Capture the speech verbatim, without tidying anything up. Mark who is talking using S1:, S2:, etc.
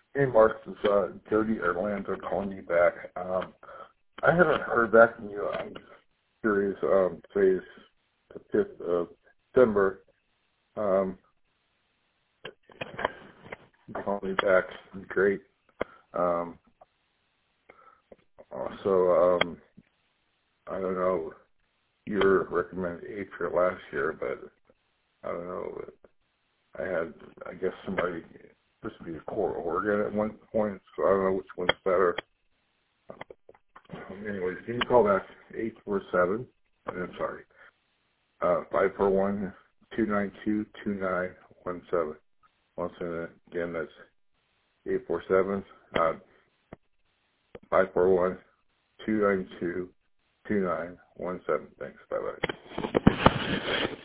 S1: Hey, Mark, this is uh, Jody Orlando calling you back. Um, I haven't heard back from you. I'm curious. Um, today's the fifth of December. Um, you call me back. Great. Um, also, um, I don't know. You were recommended eight for last year, but I don't know. I had, I guess, somebody supposed to be a core organ at one point, so I don't know which one's better. Um, anyways, can you call back eight four seven? I'm sorry. Uh, five four one two nine two two nine one seven. Once again, that's eight four seven uh, five four one two nine two two nine one seven. Thanks. Bye bye.